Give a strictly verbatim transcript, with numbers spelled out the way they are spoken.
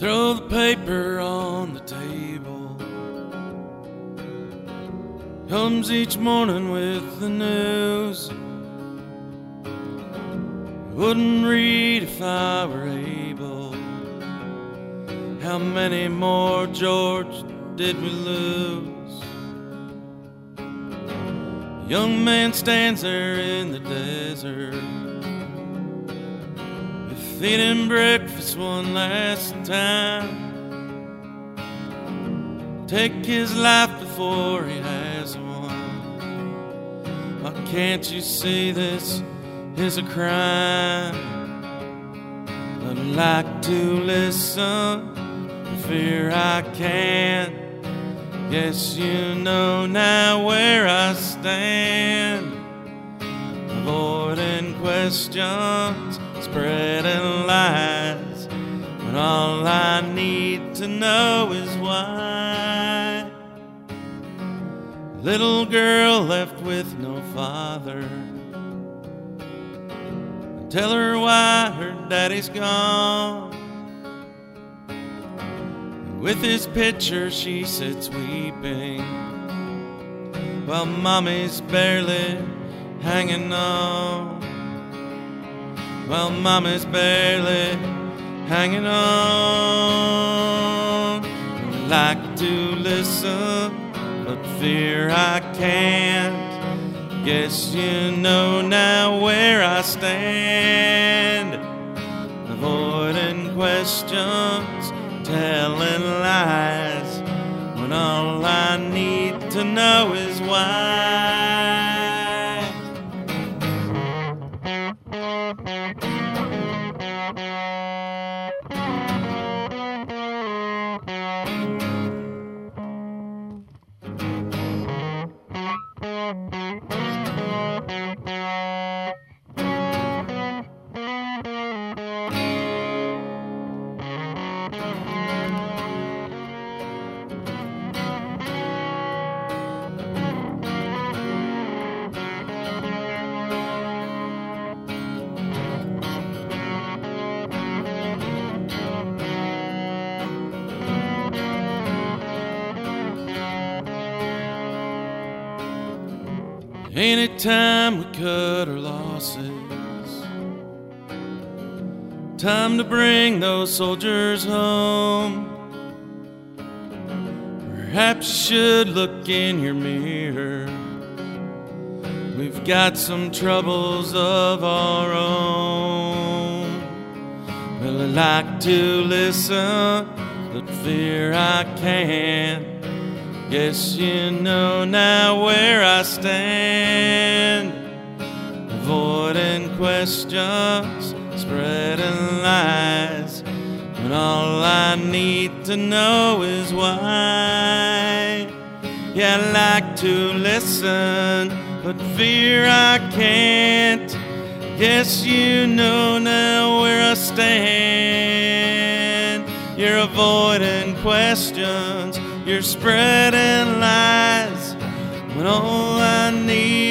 Throw the paper on the table. Comes each morning with the news. Wouldn't read if I were able. How many more, George, did we lose? A young man stands there in the desert, feeding breakfast one last time. Take his life before he has one. Why can't you see this is a crime? I'd like to listen, for fear I can't. Guess you know now where I stand. Avoiding questions, spreading lies, when all I need to know is why. Little girl left with no father. Tell her why her daddy's gone. With his picture she sits weeping, while mommy's barely hanging on. While mommy's barely hanging on. I'd like to listen, but fear I can't. Guess you know now where I stand. Avoiding questions, telling lies, when all I need to know is why. Anytime we cut our losses, time to bring those soldiers home. Perhaps you should look in your mirror. We've got some troubles of our own. Well, I like to listen, but fear I can't. Guess you know now where I stand. Avoiding questions, spreading lies, when all I need to know is why. Yeah, I like to listen, but fear I can't. Guess you know now where I stand. You're avoiding questions, you're spreading lies, when all I need